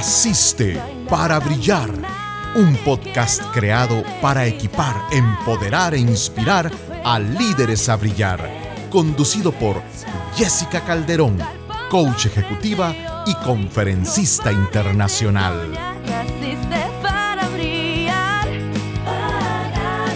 Naciste para brillar. Un podcast creado para equipar, empoderar e inspirar a líderes a brillar. Conducido por Jessica Calderón, coach ejecutiva y conferencista internacional. Naciste para brillar, para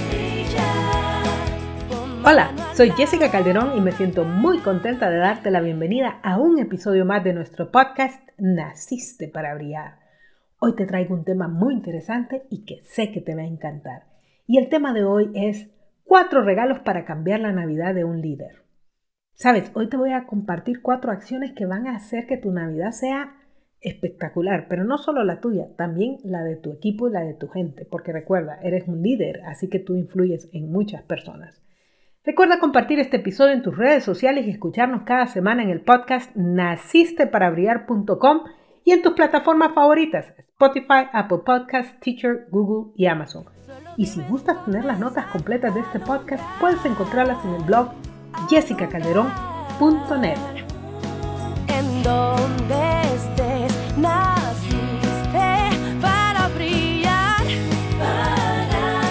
brillar. Hola, soy Jessica Calderón y me siento muy contenta de darte la bienvenida a un episodio más de nuestro podcast Naciste para brillar. Hoy te traigo un tema muy interesante y que sé que te va a encantar. Y el tema de hoy es 4 regalos para cambiar la Navidad de un líder. Sabes, hoy te voy a compartir 4 acciones que van a hacer que tu Navidad sea espectacular, pero no solo la tuya, también la de tu equipo y la de tu gente, porque recuerda, eres un líder, así que tú influyes en muchas personas. Recuerda compartir este episodio en tus redes sociales y escucharnos cada semana en el podcast nacisteparabrillar.com y en tus plataformas favoritas, Spotify, Apple Podcasts, Teacher, Google y Amazon. Y si gustas tener las notas completas de este podcast, puedes encontrarlas en el blog jessicacalderón.net. En donde estés, naciste para brillar, para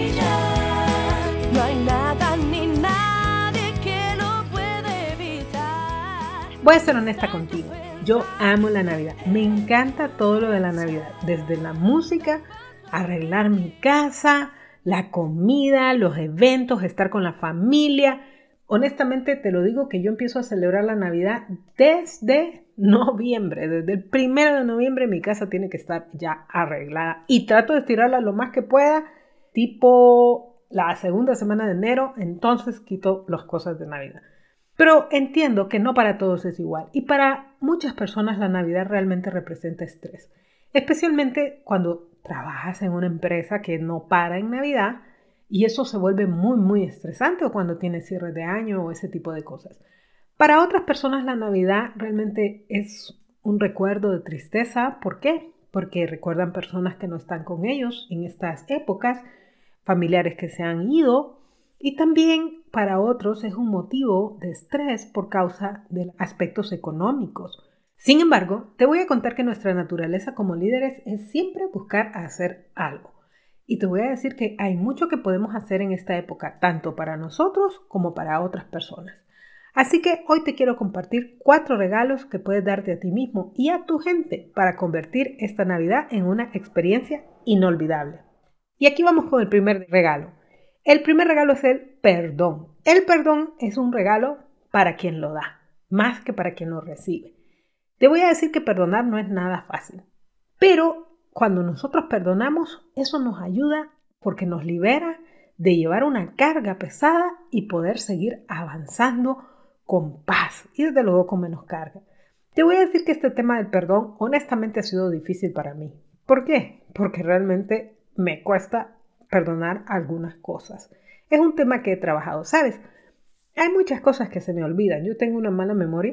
brillar. No hay nada ni nadie que lo pueda evitar. Voy a ser honesta contigo. Yo amo la Navidad. Me encanta todo lo de la Navidad. Desde la música, arreglar mi casa, la comida, los eventos, estar con la familia. Honestamente te lo digo que yo empiezo a celebrar la Navidad desde noviembre. Desde el 1 de noviembre mi casa tiene que estar ya arreglada. Y trato de estirarla lo más que pueda, tipo la segunda semana de enero. Entonces quito las cosas de Navidad. Pero entiendo que no para todos es igual. Y para muchas personas la Navidad realmente representa estrés. Especialmente cuando trabajas en una empresa que no para en Navidad. Y eso se vuelve muy estresante o cuando tienes cierre de año o ese tipo de cosas. Para otras personas la Navidad realmente es un recuerdo de tristeza. ¿Por qué? Porque recuerdan personas que no están con ellos en estas épocas, familiares que se han ido. Y también para otros es un motivo de estrés por causa de aspectos económicos. Sin embargo, te voy a contar que nuestra naturaleza como líderes es siempre buscar hacer algo. Y te voy a decir que hay mucho que podemos hacer en esta época, tanto para nosotros como para otras personas. Así que hoy te quiero compartir 4 regalos que puedes darte a ti mismo y a tu gente para convertir esta Navidad en una experiencia inolvidable. Y aquí vamos con el primer regalo. El primer regalo es el perdón. El perdón es un regalo para quien lo da, más que para quien lo recibe. Te voy a decir que perdonar no es nada fácil, pero cuando nosotros perdonamos, eso nos ayuda porque nos libera de llevar una carga pesada y poder seguir avanzando con paz y desde luego con menos carga. Te voy a decir que este tema del perdón honestamente ha sido difícil para mí. ¿Por qué? Porque realmente me cuesta perdonar algunas cosas. Es un tema que he trabajado, ¿sabes? Hay muchas cosas que se me olvidan. Yo tengo una mala memoria,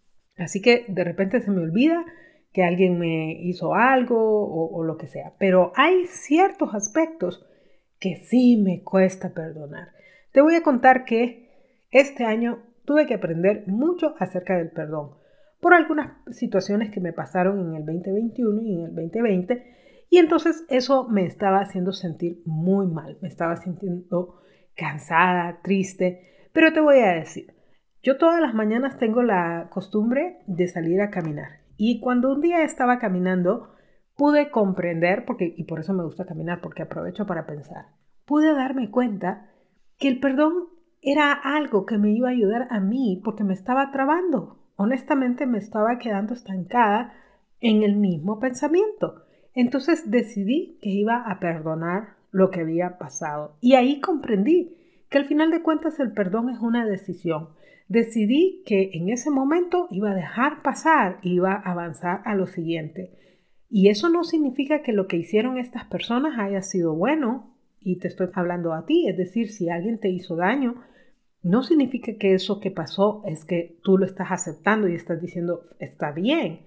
así que de repente se me olvida que alguien me hizo algo o lo que sea. Pero hay ciertos aspectos que sí me cuesta perdonar. Te voy a contar que este año tuve que aprender mucho acerca del perdón por algunas situaciones que me pasaron en el 2021 y en el 2020. Y entonces eso me estaba haciendo sentir muy mal, me estaba sintiendo cansada, triste. Pero te voy a decir, yo todas las mañanas tengo la costumbre de salir a caminar. Y cuando un día estaba caminando, pude comprender, y por eso me gusta caminar, porque aprovecho para pensar, pude darme cuenta que el perdón era algo que me iba a ayudar a mí porque me estaba trabando. Honestamente me estaba quedando estancada en el mismo pensamiento. Entonces decidí que iba a perdonar lo que había pasado. Y ahí comprendí que al final de cuentas el perdón es una decisión. Decidí que en ese momento iba a dejar pasar, iba a avanzar a lo siguiente. Y eso no significa que lo que hicieron estas personas haya sido bueno. Y te estoy hablando a ti, es decir, si alguien te hizo daño, no significa que eso que pasó es que tú lo estás aceptando y estás diciendo está bien.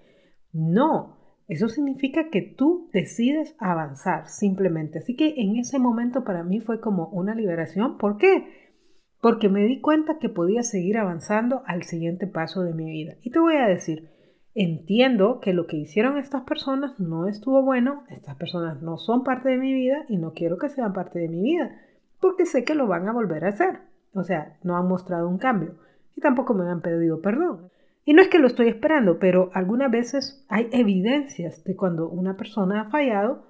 No. Eso significa que tú decides avanzar simplemente. Así que en ese momento para mí fue como una liberación. ¿Por qué? Porque me di cuenta que podía seguir avanzando al siguiente paso de mi vida. Y te voy a decir, entiendo que lo que hicieron estas personas no estuvo bueno, estas personas no son parte de mi vida y no quiero que sean parte de mi vida, porque sé que lo van a volver a hacer. O sea, no han mostrado un cambio y tampoco me han pedido perdón. Y no es que lo estoy esperando, pero algunas veces hay evidencias de cuando una persona ha fallado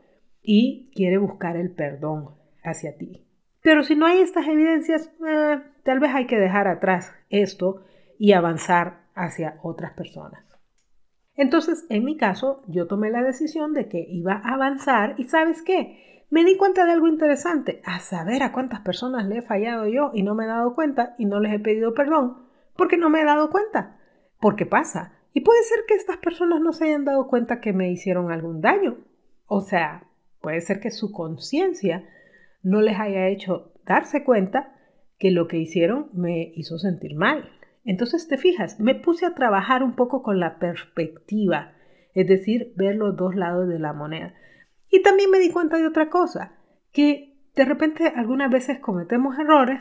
y quiere buscar el perdón hacia ti. Pero si no hay estas evidencias, tal vez hay que dejar atrás esto y avanzar hacia otras personas. Entonces, en mi caso, yo tomé la decisión de que iba a avanzar y ¿sabes qué? Me di cuenta de algo interesante, a saber a cuántas personas le he fallado yo y no me he dado cuenta y no les he pedido perdón porque no me he dado cuenta. Porque pasa. Y puede ser que estas personas no se hayan dado cuenta que me hicieron algún daño. O sea, puede ser que su conciencia no les haya hecho darse cuenta que lo que hicieron me hizo sentir mal. Entonces, te fijas, me puse a trabajar un poco con la perspectiva, es decir, ver los dos lados de la moneda. Y también me di cuenta de otra cosa, que de repente algunas veces cometemos errores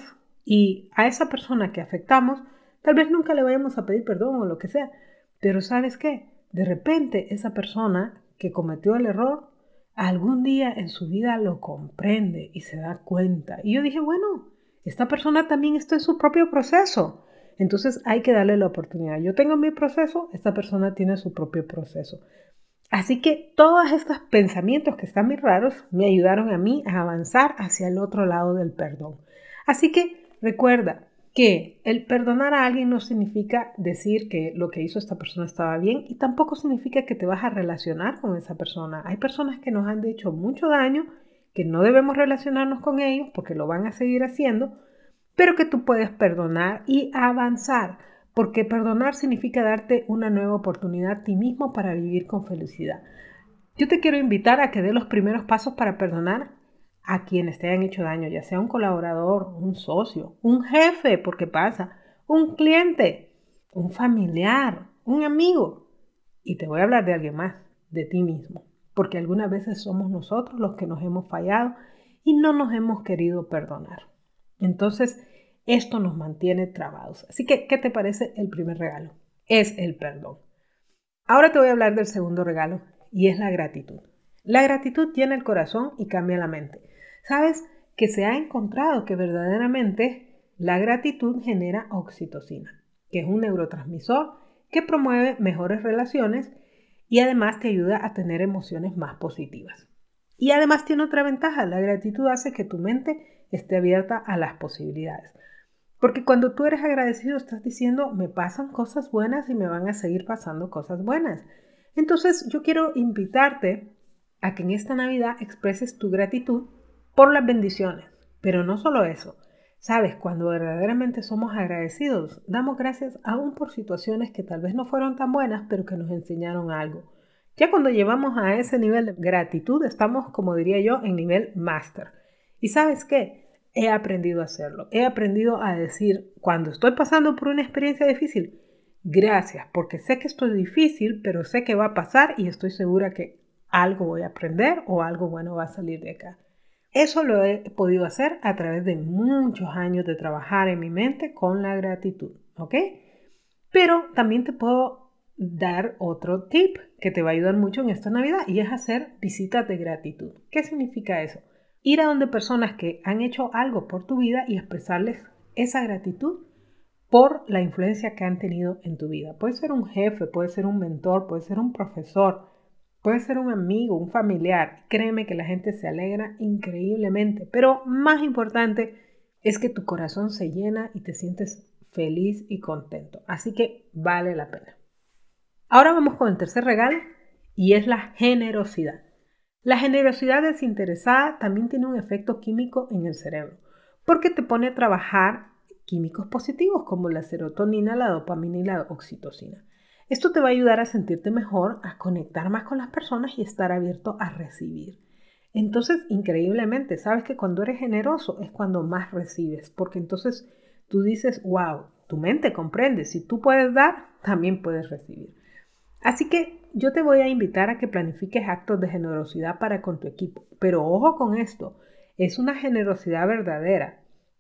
y a esa persona que afectamos, tal vez nunca le vayamos a pedir perdón o lo que sea, pero ¿sabes qué? De repente esa persona que cometió el error, algún día en su vida lo comprende y se da cuenta. Y yo dije, bueno, esta persona también está en su propio proceso. Entonces hay que darle la oportunidad. Yo tengo mi proceso, esta persona tiene su propio proceso. Así que todos estos pensamientos que están muy raros me ayudaron a mí a avanzar hacia el otro lado del perdón. Así que recuerda que el perdonar a alguien no significa decir que lo que hizo esta persona estaba bien y tampoco significa que te vas a relacionar con esa persona. Hay personas que nos han hecho mucho daño, que no debemos relacionarnos con ellos porque lo van a seguir haciendo, pero que tú puedes perdonar y avanzar, porque perdonar significa darte una nueva oportunidad a ti mismo para vivir con felicidad. Yo te quiero invitar a que des los primeros pasos para perdonar a quienes te hayan hecho daño, ya sea un colaborador, un socio, un jefe, porque pasa, un cliente, un familiar, un amigo. Y te voy a hablar de alguien más, de ti mismo, porque algunas veces somos nosotros los que nos hemos fallado y no nos hemos querido perdonar. Entonces, esto nos mantiene trabados. Así que, ¿qué te parece el primer regalo? Es el perdón. Ahora te voy a hablar del segundo regalo y es la gratitud. La gratitud llena el corazón y cambia la mente. ¿Sabes que se ha encontrado que verdaderamente la gratitud genera oxitocina, que es un neurotransmisor que promueve mejores relaciones y además te ayuda a tener emociones más positivas? Y además tiene otra ventaja, la gratitud hace que tu mente esté abierta a las posibilidades. Porque cuando tú eres agradecido estás diciendo, me pasan cosas buenas y me van a seguir pasando cosas buenas. Entonces yo quiero invitarte a que en esta Navidad expreses tu gratitud por las bendiciones. Pero no solo eso. Sabes, cuando verdaderamente somos agradecidos, damos gracias aún por situaciones que tal vez no fueron tan buenas, pero que nos enseñaron algo. Ya cuando llevamos a ese nivel de gratitud, estamos, como diría yo, en nivel máster. ¿Y sabes qué? He aprendido a hacerlo. He aprendido a decir, cuando estoy pasando por una experiencia difícil, gracias, porque sé que esto es difícil, pero sé que va a pasar y estoy segura que algo voy a aprender o algo bueno va a salir de acá. Eso lo he podido hacer a través de muchos años de trabajar en mi mente con la gratitud, ¿ok? Pero también te puedo dar otro tip que te va a ayudar mucho en esta Navidad y es hacer visitas de gratitud. ¿Qué significa eso? Ir a donde personas que han hecho algo por tu vida y expresarles esa gratitud por la influencia que han tenido en tu vida. Puede ser un jefe, puede ser un mentor, puede ser un profesor, puede ser un amigo, un familiar. Créeme que la gente se alegra increíblemente, pero más importante es que tu corazón se llena y te sientes feliz y contento. Así que vale la pena. Ahora vamos con el tercer regalo y es la generosidad. La generosidad desinteresada también tiene un efecto químico en el cerebro porque te pone a trabajar químicos positivos como la serotonina, la dopamina y la oxitocina. Esto te va a ayudar a sentirte mejor, a conectar más con las personas y estar abierto a recibir. Entonces, increíblemente, sabes que cuando eres generoso es cuando más recibes, porque entonces tú dices, wow, tu mente comprende, si tú puedes dar, también puedes recibir. Así que yo te voy a invitar a que planifiques actos de generosidad para con tu equipo. Pero ojo con esto, es una generosidad verdadera.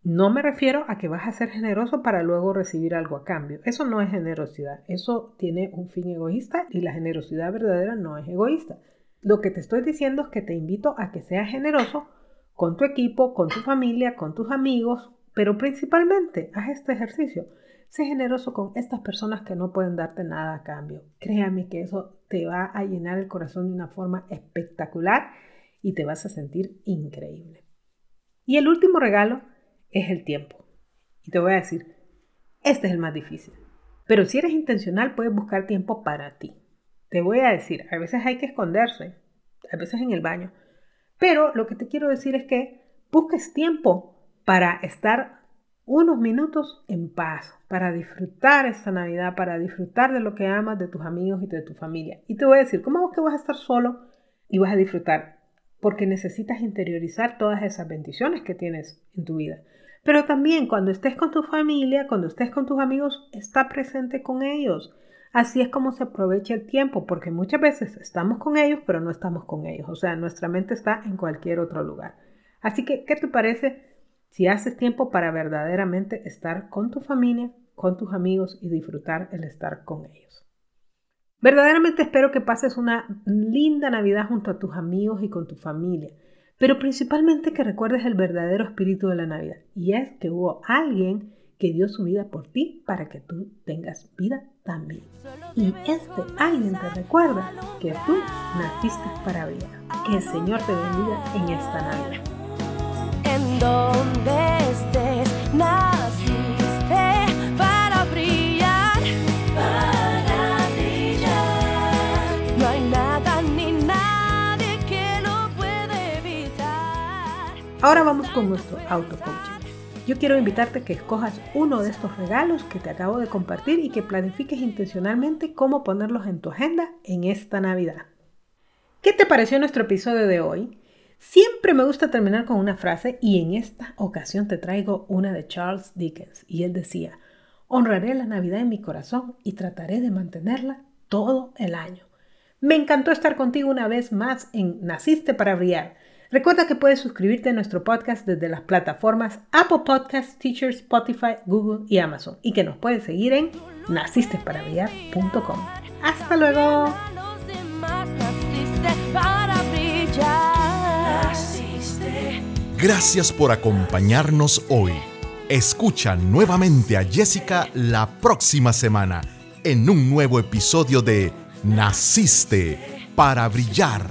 No me refiero a que vas a ser generoso para luego recibir algo a cambio. Eso no es generosidad. Eso tiene un fin egoísta y la generosidad verdadera no es egoísta. Lo que te estoy diciendo es que te invito a que seas generoso con tu equipo, con tu familia, con tus amigos, pero principalmente haz este ejercicio. Sé generoso con estas personas que no pueden darte nada a cambio. Créame que eso te va a llenar el corazón de una forma espectacular y te vas a sentir increíble. Y el último regalo es el tiempo. Y te voy a decir, este es el más difícil. Pero si eres intencional, puedes buscar tiempo para ti. Te voy a decir, a veces hay que esconderse, a veces en el baño. Pero lo que te quiero decir es que busques tiempo para estar unos minutos en paz, para disfrutar esta Navidad, para disfrutar de lo que amas, de tus amigos y de tu familia. Y te voy a decir, ¿cómo es que vas a estar solo y vas a disfrutar? Porque necesitas interiorizar todas esas bendiciones que tienes en tu vida. Pero también cuando estés con tu familia, cuando estés con tus amigos, está presente con ellos. Así es como se aprovecha el tiempo, porque muchas veces estamos con ellos, pero no estamos con ellos. O sea, nuestra mente está en cualquier otro lugar. Así que, ¿qué te parece si haces tiempo para verdaderamente estar con tu familia, con tus amigos y disfrutar el estar con ellos? Verdaderamente espero que pases una linda Navidad junto a tus amigos y con tu familia. Pero principalmente que recuerdes el verdadero espíritu de la Navidad. Y es que hubo alguien que dio su vida por ti para que tú tengas vida también. Y este alguien te recuerda que tú naciste para brillar. Que el Señor te bendiga en esta Navidad. En donde estés, naciste para brillar, para brillar. No hay nada ni nadie que lo puede evitar. Ahora vamos con nuestro auto-coaching. Yo quiero invitarte a que escojas uno de estos regalos que te acabo de compartir y que planifiques intencionalmente cómo ponerlos en tu agenda en esta Navidad. ¿Qué te pareció nuestro episodio de hoy? Siempre me gusta terminar con una frase y en esta ocasión te traigo una de Charles Dickens y él decía: honraré la Navidad en mi corazón y trataré de mantenerla todo el año. Me encantó estar contigo una vez más en Naciste para Brillar. Recuerda que puedes suscribirte a nuestro podcast desde las plataformas Apple Podcasts, Stitcher, Spotify, Google y Amazon y que nos puedes seguir en nacisteparabrillar.com. ¡Hasta luego! Los demás, naciste para brillar. Naciste. Gracias por acompañarnos hoy. Escucha nuevamente a Jessica la próxima semana en un nuevo episodio de Naciste para Brillar.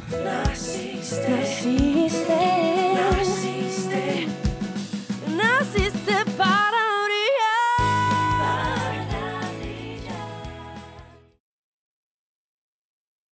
Naciste. Naciste. Naciste